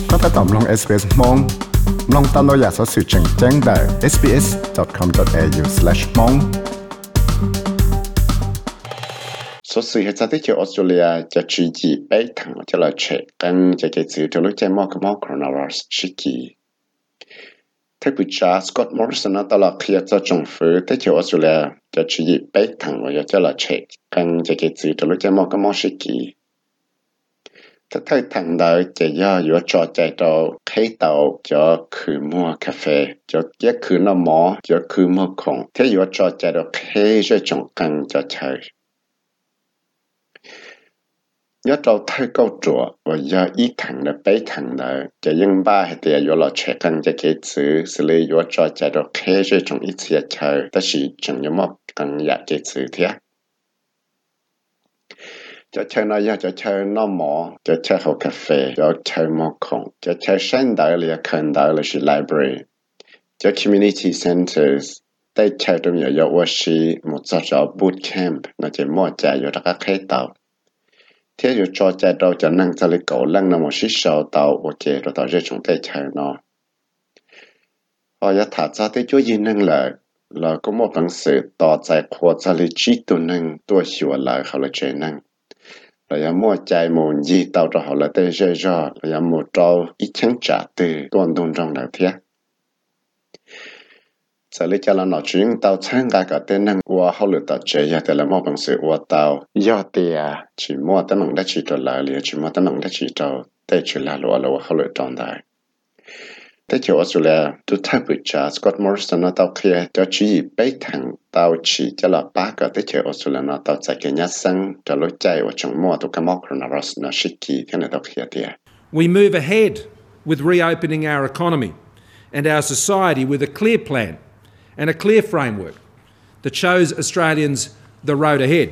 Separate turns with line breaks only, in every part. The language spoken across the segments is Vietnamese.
ก็ถ้าตอบลง SBS มองลองตามเราอยากสอสื่อแจ้งได้ sbs.com.au/mong
สอสื่อเหตุที่เจอออสเตรเลียจะชี้จีไปทางจะละเช็คกันจะเกิดสื่อจะรู้ใจมากกับมากโคโรนาไวรัสชิกีเทพิจาสกอตต์มอริสันตลอดเคลียร์จะจงฟื้นที่เจอออสเตรเลียจะชี้จีไปทางว่าจะละเช็คกันจะเกิดสื่อจะรู้ใจมากกับมากชิกีถ้าไทยทางใดจะย่ออยู่จอใจเราใครเต่าจะคือมัวกาแฟจะเยอะคือน้ำหมอจะคือมัวของที่อยู่จอใจเราใครจะจงกันจะใช้ยอดเราไทยก็จั่วว่าย่ออีทางใดไปทางใดจะยังบ้าให้แต่อยู่เราเช็คกันจะเกิดซื้อสิเลยอยู่จอใจเราใครจะจงอีเสียใช้แต่สิจงยังมักกันอยากเกิดซื้อเถอะจะใช้น้อยจะใช้น้ำหมอจะใช้ข้าวกาแฟจะใช้หม้อของจะใช้เส้นได้หรือคันได้หรือสิไลบรารีจะ community centers ได้ใช้ตรงอย่างว่าสิมุดจะ boot camp น่าจะมั่วใจอยู่ตะกักให้เต่าเที่ยวจอใจเราจะนั่งจะเลยเก่าลั่งน้ำมันชิชาวเต่าโอเคเราต่อจะชงได้ใช้เนาะพอจะถามจะได้ช่วยยินนั่งเลยเราก็มั่วหนังสือต่อใจขวดจะเลยจีตัวนั่งตัวชัวร์เลยเขาเลยเจนั่งเรายังมั่วใจมุ่งยีเต่าเราเลยได้เจอเรายังมั่วเราอีชั้นจ่าตื่นตัวตรงตรงเลยเที่ยจะเลยจะเราหนอจึงเต่าชั้นก็เต้นนั่งว่าเขาเลยต่อเจียแต่ละมั่วหนังสือว่าเต่ายอดเตียchỉมั่วแต่มันได้ชีตัวละเลยchỉมั่วแต่มันได้ชีตัวได้ชีละรัวเราเขาเลยตรงได้แต่เจ้าออสเตรเลียตัวท้ายปิดจ้าสกอตต์มอริสันตัวเคลียร์จะชี้ไปทางตัวชี้จะละป้าก็แต่เจ้าออสเตรเลียตัวใจกันยัดสังจะรู้ใจว่าจงมั่วตัวกับมอโคโรนาไวรัสน่ะชิกีที่นั่นตัวเคลียร์เดีย
We move ahead with reopening our economy and our society with a clear plan and a clear framework that shows Australians the road ahead.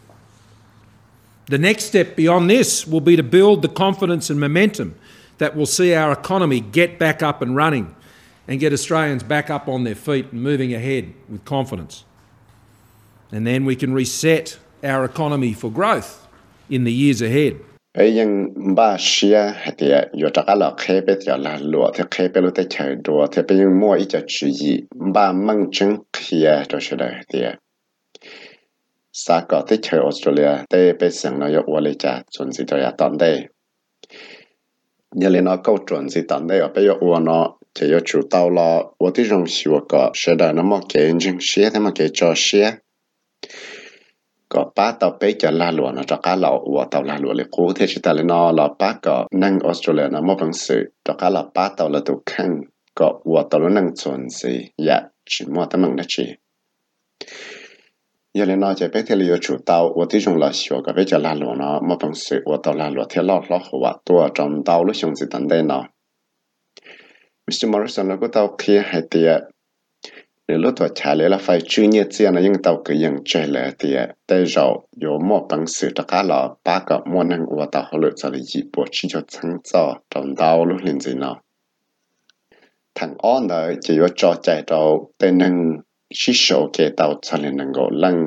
The next step beyond this will be to build the confidence and momentum that will see our economy get back up and running and get Australians back up on their feet and moving ahead with confidence. And then we can reset our economy for growth in the years ahead.
ยังบ้าเชียให้เดียอยู่จากเราเคไปเดียวละหลัวที่เคไปรู้แต่เฉยดัวที่ไปยังมั่วอีจะชี้บ้ามั่งจึงเคลียตัวเฉยเดียสากอที่เฉยออสเตรเลียได้ไปเสียงนายกวลิจ่าจนสิตัวอยากตอนได้อย่าเล่นเอาเก้าจนสิตอนได้ไปยกวัวเนาะจะยกจุดเตาล้อวัวที่รงชิวก็เสด็จน้ำมันเก่งจึงเชียที่มันเก่งจอเชียก็ป้าเตาไปจะลาหลวงนะจากการเราวัวเตาลาหลวงเลยกูเทชิตาเลนอเราป้าก็นั่งออสเตรเลียน้ำมันบังสือจากการเราป้าเตาละตุขังก็วัวเตาละนั่งจนสิอยากชิมว่าแต่มันได้ชีอย่าเล่นเอาใจไปเที่ยวจุดเตาวัวที่จงเราชัวก็ไปจะลาหลวงเนาะมาบังสือวัวเตาลาหลวงเที่ยวล้อหัวตัวจอมเตาหรือชงสิตันได้เนาะมิสเตอร์มอริสันเราก็เตาเคลียร์ให้เตียหรือรถตัวชาเลยละไฟชื่อเนี่ยเจียนะยังเตาก็ยังใจเลยเตียแต่เราอยู่มอบังสือตะการเราป้าก็มัวนั่งวัวเตาเขาเลยจะเลยจีบชี้จะทั้งจอจอมเตาหรือเล่นสิเนาะทางอ้อนเลยจะอยู่จอใจเราแต่นั่งชิโชเกเตาจะเล่นนั่งก็ลัง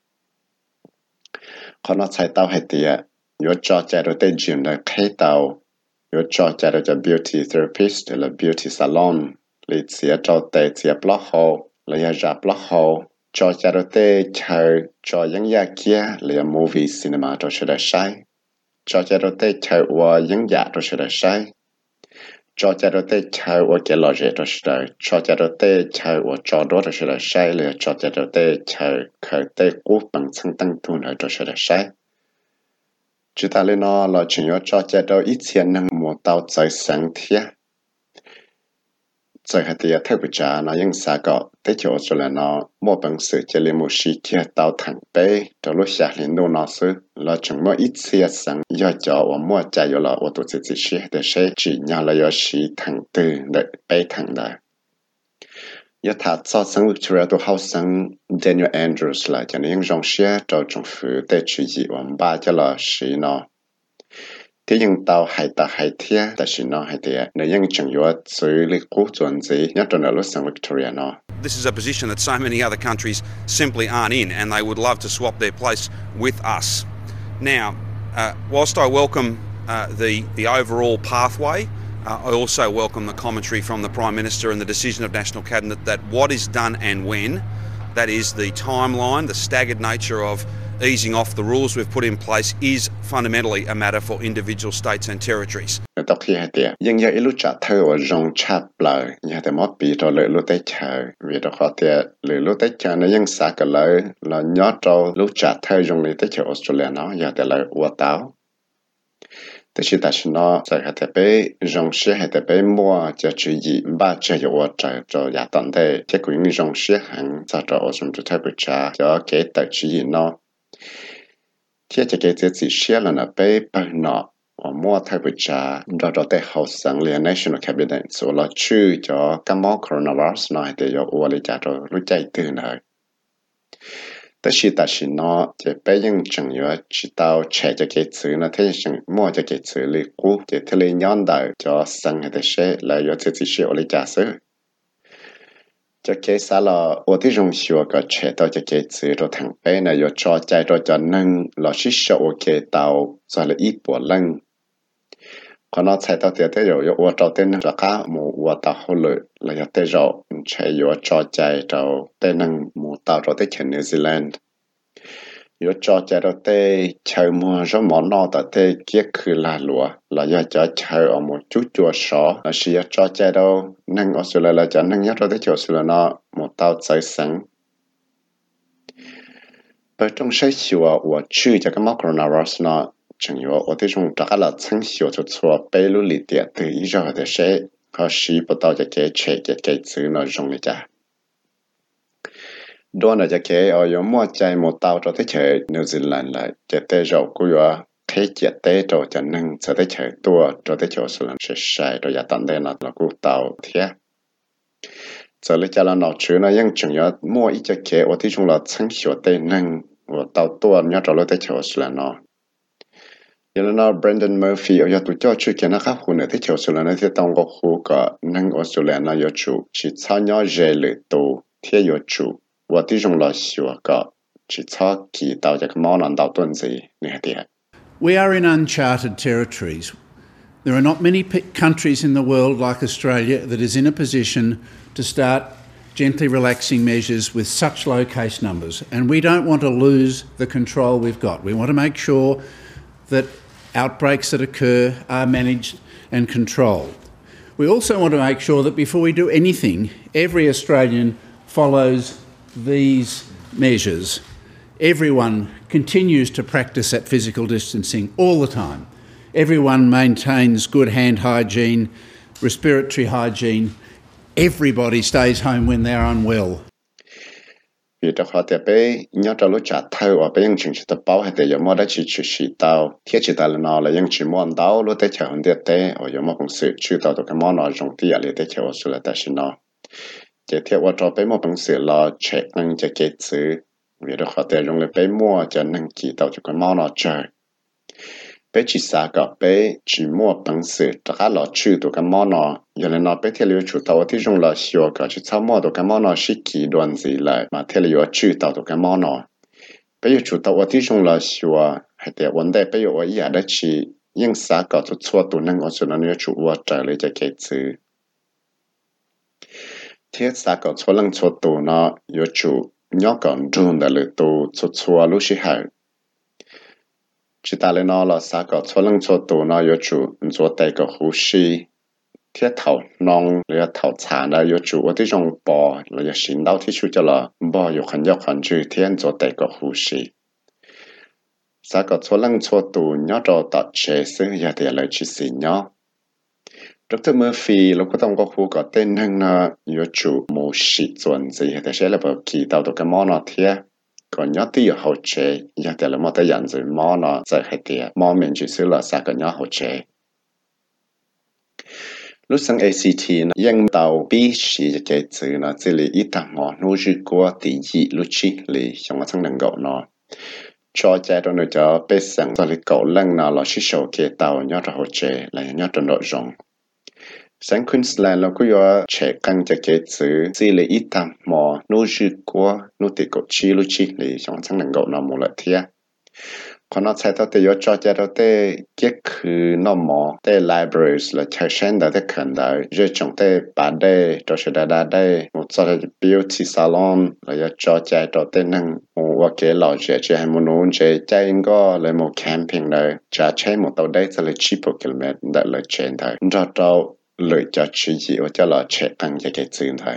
คนเราใช้เตาให้เตียอยู่จอใจเราแต่ยืนเลยแค่เตาอยู่จอใจเราจะ beauty therapist หรือ beauty salon หรือเสียจอเตะเสียปลั๊กเขาหรืออยากปลั๊กเขาจอใจเราแต่ใช้จอยังอยากเกี่ยหรือ movie cinema เราจะได้ใช้จอใจเราแต่ใช้ว่ายังอยากเราจะได้ใช้จอใจเราแต่ใช้ว่าเกลอเจเราจะได้จอใจเราแต่ใช้ว่าจอดเราจะได้ใช้หรือจอใจเราแต่ใช้เคยแต่กู้บังคับตั้งทุนเราจะได้ใช้จุดอะไรเนาะเราจึง要找这到以前能摸到在身体，在下底特别家那用啥个，得叫出来呢，摸本事这里摸时间到堂北，到了下年度那时，เราจึง摸一次生要叫我摸加油了，我都自己学的是，只要了要是堂的的北堂的。要他早生物出来都好生 Daniel Andrews 来，就那样种些找政府得注意，我们把这了是呢，ที่ยังเตาหายตาหายเทียแต่สินอหายเทียในยังจังยัวซื้อลิกูจวนจียัดตัวนั้นรู้สังวิกตอเรียนอ
This is a position that so many other countries simply aren't in, and they would love to swap their place with us. Now, whilst I welcome the overall pathway I also welcome the commentary from the Prime Minister and the decision of National Cabinet that what is done and when, that is the timeline, the staggered nature of easing off the rules we've put in place is fundamentally a matter for individual states and territories.
Tao khi hai tiệt, nhưng giờ ilu trả thơ ở rong chap lại, nhà thì mất bị rồi lỡ lúc tới chờ, vì đó khó tiệt, lỡ lúc tới chờ nó nhưng xa cái lỡ là nhớ trâu lúc trả thơ rong lấy tới chờ Australia nó, giờ thì lỡ ua tao. Thế chỉ ta chỉ nó sẽ hai tiệt bé rong xe hai tiệt bé mua cho chữ gì ba chơi cho ua trời cho nhà tận thế, chứ cũng rong xe hàng sao cho Australia cho thay bữa trà cho cái tờ chữ gì nó. Thế cho cái chỉ xe là nó bé bao nọ. 我摸太不查，找找在后生连 National Cabinet 做了去叫感冒 coronavirus 那的要我来加着路在对呢。但是呢，这北京政要知道拆这个词呢，他是摸这个词里股，这他来年代叫生的些来要自己学我来加手。这个啥了，我的同学个拆到这个词都挺白呢，要找在着就能老师说我给到做了一波人。可能猜到这的有我找的那个家母我到后来了要得着，才有找在着的能母到着的去 New Zealand， 有找在着的求母什么闹的的结去拉罗，了要找求我们主做少，那是要找在着能我说了了就能要着的就是了那母到再生。不中谁说我去这个 coronavirus 呢？正有我这种大家了曾小就错背路里点对一热的谁和谁不到这个切这个字呢容易家。多呢这个有么在么到着的切 New Zealand 来，这得着古有开节得着就能这的切多着的就是能是晒着也当的那了古到天。这里家了脑区呢，因正有么一这个我这种了曾小的能我到多你要着了的就是了呢。有了那 Brendan Murphy 有要读教去给那个湖呢，他就是了那些当个湖个能我说了那有主，去参加热里都天有主，我的用了学个去参加到这个马南岛段子那点。
We are in uncharted territories. There are not many countries in the world like Australia that is in a position to start gently relaxing measures with such low case numbers, and we don't want to lose the control we've got. We want to make sure that outbreaks that occur are managed and controlled. We also want to make sure that before we do anything, every Australian follows these measures. Everyone continues to practice that physical distancing all the time. Everyone maintains good hand hygiene, respiratory hygiene. Everybody stays home when they're unwell.
Vì đó họ thì bé nhớ cho lúc trả thâu và bé những chuyện chỉ tập bảo hay để giống đó chỉ tao thiết chỉ tao là nó là những chuyện món tao lúc tới chờ hơn tiệt tế ở giống một công sự chưa tao được cái món nó dùng tiền để tới chờ số là tại sao nó chỉ thiết và cho bé một công sự là check năng cho cái sự vì đó họ thì dùng để bé mua cho năng chỉ tao cho cái món nó chơi bé chỉ xa cả bé chỉ mua công sự tất cả là chưa được cái món nó giờ là nó bé theo lưu chủ tao thì dùng là xưa cả chỉ sau mua được cái món nó sẽ kỳ đoạn gì lại mà theo lưu chưa tao được cái món nó bây giờ chủ tao thì dùng là xưa hay để vấn đề bây giờ ở nhà đó chỉ nhưng xa cả cho chua tụ năng ở chỗ nó như chủ ở trở lại cho cái sự thiết xa cả chua lăng chua tụ nó như chủ nhớ còn run để lựa tụ chua lúc xí hại chỉ ta lên nó là sao có cho lăng cho tụ nó yêu chủ做带个呼吸贴头弄了头茶呢有主我这种包了要行到提出就了包有很要很去天做带个呼吸sao có cho lăng cho tụ nhớ cho tập chế sự ya để lại chỉ xin nhớ Dr. Murphy lúc có trong có khu có tên hơn là yêu chủ một sự chuẩn gì để sẽ là bảo kỳ tạo được cái món nó thiết còn nhớ tí ở hậu chế, giờ thì là một cái dạng rồi mò nó sẽ hay tiệt, mò mình chỉ xử là sao cái nhớ hậu chế. Lúc sang ACT nóยัง到必须cái chữ nó chỉ là ít thằng ngõ nô rư qua tỷ dị lúc chi lì trong cái thằng năng gạo nó cho trái đó nó cho bé sang cho lì cậu lăng nó là chỉ số cái tàu nhớ ra hậu chế là nhớ trong nội dung. Sang Queensland là có có chế căng cho cái chữ chỉ là ít thằng mò nô rư qua nô tỷ cậu chi lúc chi lì trong thằng năng gạo nó một lần thiệt คนเราใช้ตัวเตยจอจะตัวเตเก็คือนอมอเต libraries และใช้เช่นแต่ขันได้เรื่องจงเตปาได้ตัวเสดาได้หมดจะ beauty salon และจอจะตัวเตนั่งว่าเกล่าจะให้มนุษย์ใจก็เลยหมด camping เลยจะใช้หมดตัวได้จะเลยชิปกิโลเมตรได้เลยเช่นไทยเราเลยจะชี้ว่าจะเราเช็คกันจะเกิดสิ่งไทย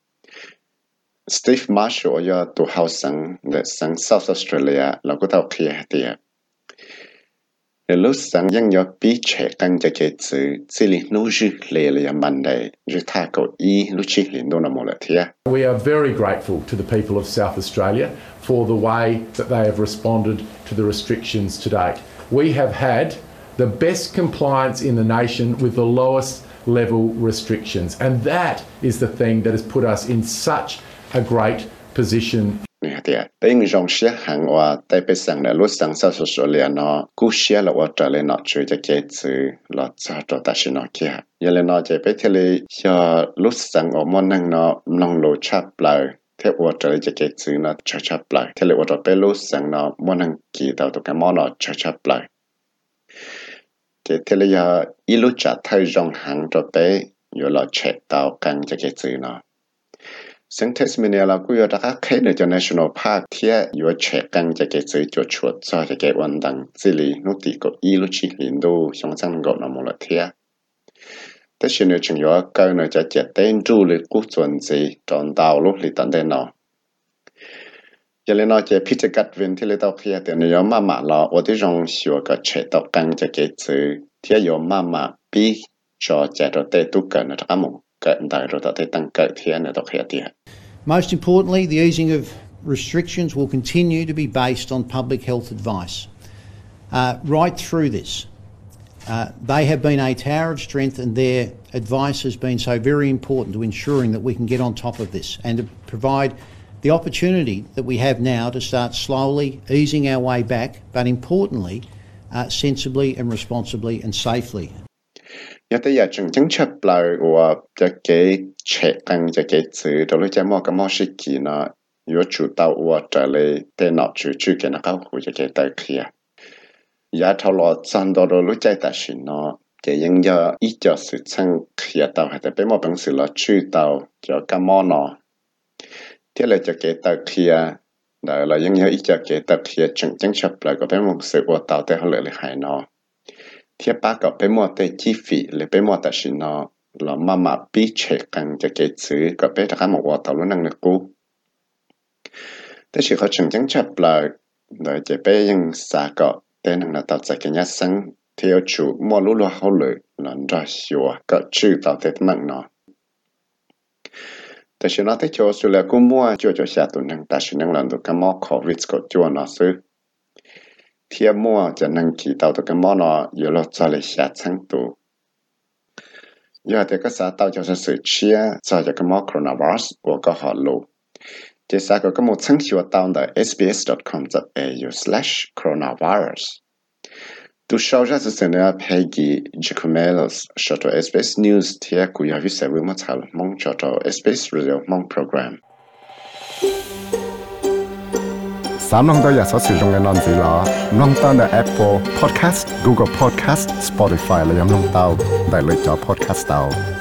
Steve Marshall 要读好生的生 South Australia แล้วก็到去下啲ใน路上ยัง要比切更加嘅字这里努日嚟了問題日他個一路去領導那麼了啲
We are very grateful to the people of South Australia for the way that they have responded to the restrictions to date. We have had the best compliance in the nation with the lowest level restrictions, and that is the thing that has put us in such a great position.
นี่ฮะเป็นรองเสียหังว่าได้ไปสั่งในรถสั่งซาสุสุเลียนกูเสียแล้วว่าจะเลยนอช่วยจะเกิดซื้อเราจะตัวตัดสินอกี้ฮะยังเลยนอจะไปทะเลจะรถสั่งออกมานั่งนอลองโลชับเลยเทว่าจะเลยจะเกิดซื้อนอชับเลยทะเลว่าจะไปรถสั่งนอมานั่งกี่ดาวตัวกันมอนอชับเลยจะทะเลอีลุจัดไทยรองหังจะไปอยู่เราเช็ดดาวกันจะเกิดซื้อนอซึ่งเทสเมเนียเราก็อยู่ตะแค่ในจอ National Park ที่อยู่เช็คกันจะเกิดซื้อจุดชดจะเกิดวันดังสิลีนุติก็อีลุชิลินดูช่องจังก็นำมาละเทียแต่ฉันเนี่ยจึงอยู่ก็เนี่ยจะเจ็ดเต้นดูเลยกู้ส่วนสิจนดาวลุกลิตันเต้นเนาะยังเลยเนาะจะพิจารณาวินที่เลยต้องเคลียร์แต่เนี่ยมาเราว่าที่รองชัวก็เช็คต่อกันจะเกิดซื้อที่อยู่มาปีจอจะตัวเต้ตุกันนะครับมึง
Most importantly, the easing of restrictions will continue to be based on public health advice. Right through this, they have been a tower of strength, and their advice has been so very important to ensuring that we can get on top of this and to provide the opportunity that we have now to start slowly easing our way back, but importantly, sensibly and responsibly and safely.
ยาแต่อยากจึงชับเลยว่าจะเกิดเช็คกันจะเกิดซื้อตัวรู้จะมองกับมองสิกีนะอยู่จุดตัวว่าจะเลยแต่นอจุดกันนะครับหูจะเกิดแต่เคลียยาทลอดซันตัวรู้ใจแต่สินะจะยังจะอีจะสื่อช่างเคลียตัวแต่เป็นมองเป็นสื่อละจุดตัวจะกับมองนะที่เราจะเกิดแต่เคลียแต่เรายังอีจะเกิดแต่เคลียจึงชับเลยก็เป็นมองสื่อว่าตัวแต่เขาเลยหายนะเทียบปากกับไปมัวแต่จีฟีหรือไปมัวแต่ชินอเรามาปีเช็คกันจะเกิดซื้อก็ไปถ้าเขาบอกว่าตัวนั่งนึกกูแต่สิเขาจึงจังชับเลยโดยจะไปยังสาก็แต่นั่งเราตัดใจกันยัดสังเที่ยวชูมัวรู้ว่าเขาเลยหลังจากชัวก็ชื่อตัวเต็มมั่งเนาะแต่ฉันว่าที่โจสุดแล้วกูมัวจะชาตัวนั่งแต่ฉันนั่งหลังตัวก็มอโควิดก็จวนเนาะซื้อเทียบมั่วจะนั่งขี่เต่าตัวกันมอนอยู่รถจะเลยชาทั้งตัวยอดเด็กก็สาเต่าจะสื่อเชียจะจะกันมอโคโรนาไวรัสว่าก็หอลูเจสาก็มั่วทั้งชีวเต่าใน sbs.com.au/coronavirus ดูชาวจะสื่อเนี่ยเพกีจิคุเมลส์ชอต SBS News เทียกุยาวิเศษวิมัติมองชอต SBS Radio มองโปรแกรม
สามน้องตัวอยากสอดสื่อตรงกันนอนสิลาน้องตั้งแต่ Apple Podcast Google Podcast Spotify และยังน้องเต้าได้เลยจอ Podcast เต้า